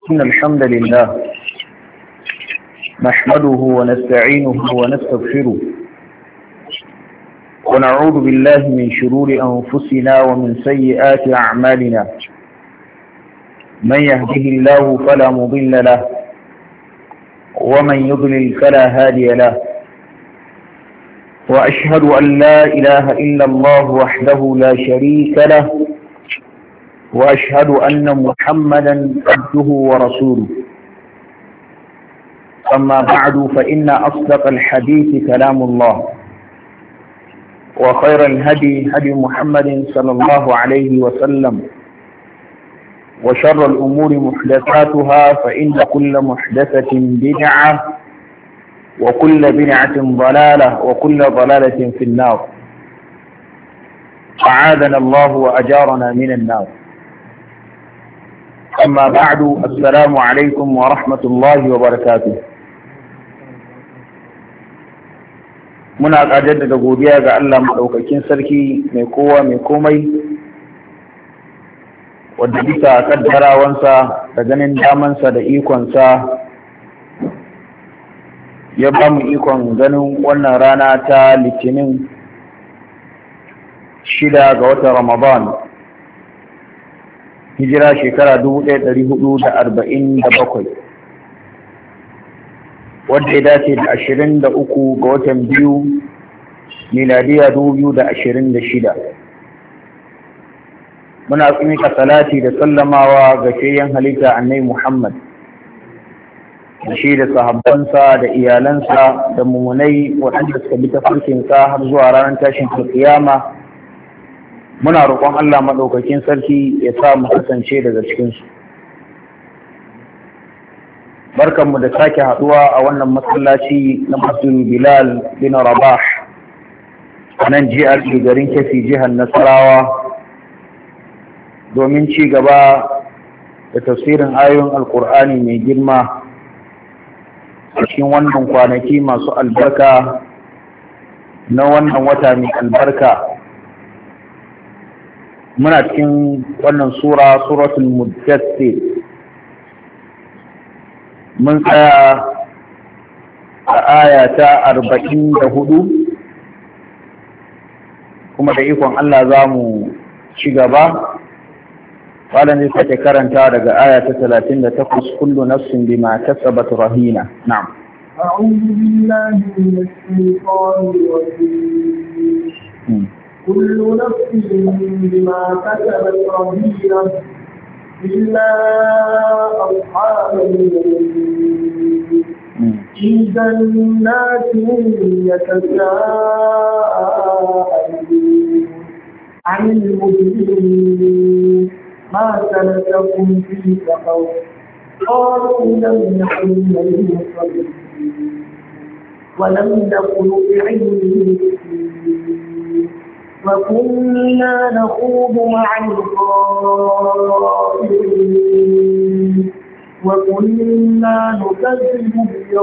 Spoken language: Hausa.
إن الحمد لله نحمده ونستعينه ونستغفره ونعوذ بالله من شرور أنفسنا ومن سيئات أعمالنا. من يهده الله فلا مضل له ومن يضلل فلا هادي له، وأشهد أن لا إله إلا الله وحده لا شريك له، وأشهد أن محمدا عبده ورسوله. أما بعد، فإن أصدق الحديث كلام الله، وخير الهدي هدي محمد صلى الله عليه وسلم، وشر الأمور محدثاتها، فإن كل محدثة بدعة، وكل بدعة ضلالة، وكل ضلالة في النار. أعاذنا الله وأجارنا من النار. أما بعد، السلام عليكم ورحمة الله وبركاته. muna jaddada godiya ga Allah maɗaukakin sarki mai kowa mai komai, wadda bisa kaddarawansa da ganin damansa da ikonsa ya ba mu ikon ganin wannan rana ta Litinin 6 ga watan Ramadan, hijira shekara 1447, wadda ya dace da 23 ga watan biyu miladiya 2026. Muna tsimika salati da sallamawa ga shayyan halitta annai Muhammad da shi da sahabbansa da iyalansa da mummunai waɗanda suka bi tafarkinsa har zuwa ranar tashin kiyama. Muna roƙon Allah maɗaukakin sarki ya sa mu kasance daga cikinsu. Barkanmu da sake haɗuwa a wannan masallaci na Masjid Bilal bin Rabah a nan jihar garin Keffi, jihar Nasarawa, domin ci gaba da tafsirin ayoyin Alƙur'ani mai girma a cikin wannan kwanaki masu albarka na wannan wata mai albarka. Muna cikin wannan suratul Muddathir. Mun tsaya a aya ta 44, kuma da ikon Allah za mu ci gaba. Malam zai sake karanta daga aya ta 38, kullu nafsin bima kasabat rahina. Na'am. أعوذ بالله من الشيطان الرجيم. كل نفس بما كسبت رهينة إلا أصحاب اليمين في جنات يتساءلون عن المجرمين ما سلككم في سقر قالوا لم نكن من المصلين ولم نكن نطعم المسكين وكنا نخوض مع الخائضين وكنا نكذب